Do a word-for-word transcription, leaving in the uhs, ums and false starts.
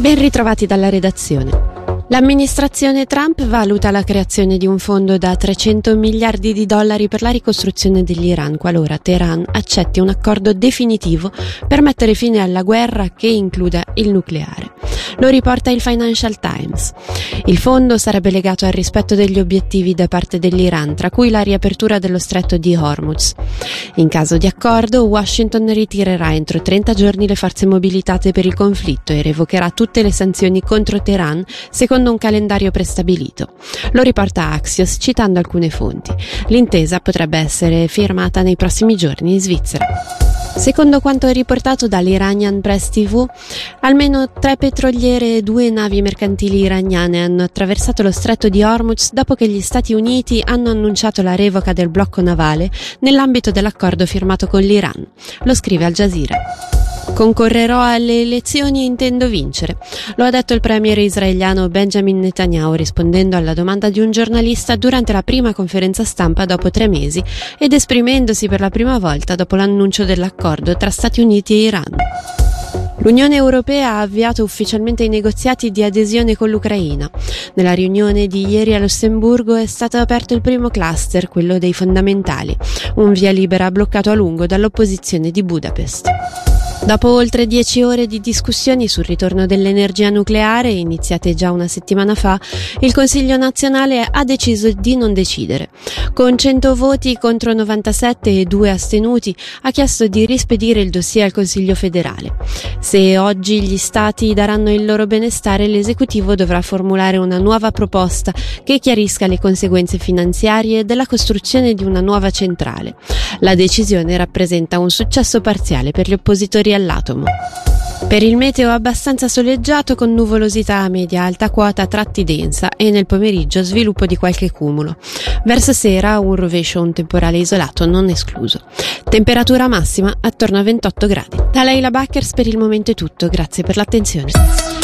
Ben ritrovati dalla redazione. L'amministrazione Trump valuta la creazione di un fondo da trecento miliardi di dollari per la ricostruzione dell'Iran qualora Teheran accetti un accordo definitivo per mettere fine alla guerra che includa il nucleare. Lo riporta il Financial Times. Il fondo sarebbe legato al rispetto degli obiettivi da parte dell'Iran, tra cui la riapertura dello stretto di Hormuz. In caso di accordo, Washington ritirerà entro trenta giorni le forze mobilitate per il conflitto e revocherà tutte le sanzioni contro Teheran secondo un calendario prestabilito. Lo riporta Axios citando alcune fonti. L'intesa potrebbe essere firmata nei prossimi giorni in Svizzera. Secondo quanto riportato dall'Iranian Press tivù, almeno tre petroliere e due navi mercantili iraniane hanno attraversato lo stretto di Hormuz dopo che gli Stati Uniti hanno annunciato la revoca del blocco navale nell'ambito dell'accordo firmato con l'Iran. Lo scrive Al Jazeera. Concorrerò alle elezioni e intendo vincere. Lo ha detto il premier israeliano Benjamin Netanyahu rispondendo alla domanda di un giornalista durante la prima conferenza stampa dopo tre mesi ed esprimendosi per la prima volta dopo l'annuncio dell'accordo tra Stati Uniti e Iran. L'Unione Europea ha avviato ufficialmente i negoziati di adesione con l'Ucraina. Nella riunione di ieri a Lussemburgo è stato aperto il primo cluster, quello dei fondamentali, un via libera bloccato a lungo dall'opposizione di Budapest. Dopo oltre dieci ore di discussioni sul ritorno dell'energia nucleare, iniziate già una settimana fa, il Consiglio nazionale ha deciso di non decidere. Con cento voti contro novantasette e due astenuti, ha chiesto di rispedire il dossier al Consiglio federale. Se oggi gli Stati daranno il loro benestare, l'esecutivo dovrà formulare una nuova proposta che chiarisca le conseguenze finanziarie della costruzione di una nuova centrale. La decisione rappresenta un successo parziale per gli oppositori all'atomo. Per il meteo abbastanza soleggiato con nuvolosità media alta quota a tratti densa e nel pomeriggio sviluppo di qualche cumulo. Verso sera un rovescio o un temporale isolato non escluso. Temperatura massima attorno a ventotto gradi. Da Leila Backers per il momento è tutto, grazie per l'attenzione.